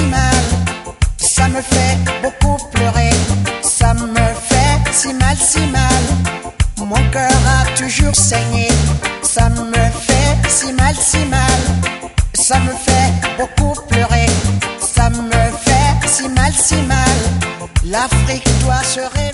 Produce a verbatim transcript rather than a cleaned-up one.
si mal. Ça me fait beaucoup pleurer. Ça me fait si mal, si mal. Mon cœur a toujours saigné. Ça me fait si mal, si mal. Ça me fait beaucoup pleurer. Ça me fait si mal, si mal. L'Afrique doit se réveiller.